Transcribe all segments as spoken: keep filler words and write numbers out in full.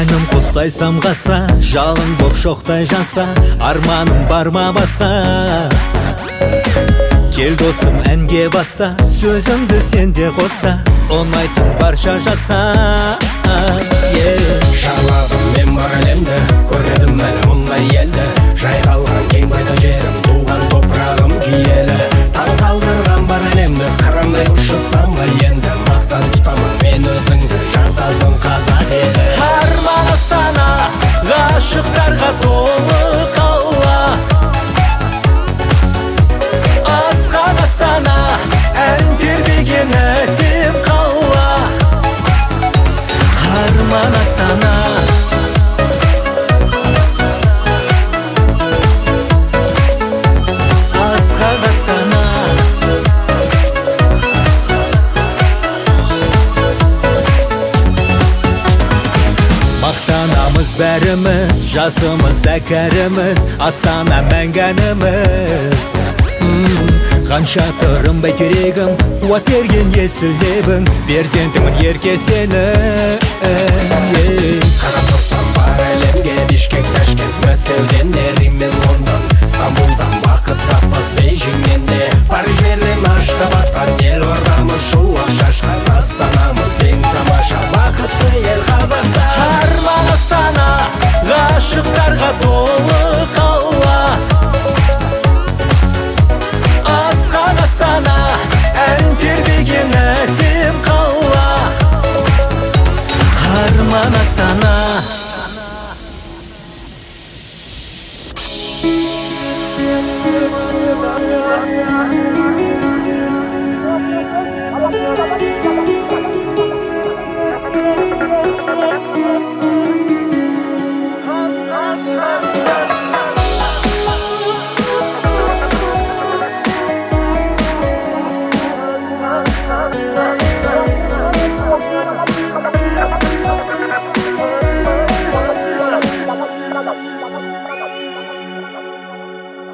Тәнім құстай самғаса, жалын боп шоқтай жанса, арманым бар ма басқа? Кел досым әнге баста, сөзімді сенде қоста, ұнайтын барша жасқа. Шарладым мен бар әлемді, көрдім әлі мұндай елді. Жайқалған кең байда жерім, туған топырағым киелі. Таң қалдырған бар әлемді, қырандай ұшытсам ба енді. Мақтан тұтамын мен өзіңді, жасасын қазақ елі. Арман Астана, ғашықтарға толы қала. Асқан Астана, ән тербеген әсем қала. Арман Астана, асқан Астана. Мақтанамыз бәріміз, жасымызда кәріміз, Астана мәңгәніміз. Қанша тұрым бәйтерегім, қуат берген есіл лебің, перзентімін ерке сені. Қарап тұрсам бар әлемге, Бишкек, Ташкент, Мәскеуден де, Рим мен Лондон, Стамбулдан бақыт таппас Бейжіңнен де. Париж, Берлин, Ашхабадтан елордамыз, шуақ шашқан Астанамыз, ең тамаша бақытты ел Қазақстан. Арман Астана, ғашықтарға толы қала. Асқан Астана, ән тербеген әсем қала. Арман Астана.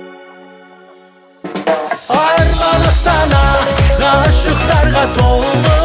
Арман Астана, ғашықтарға толы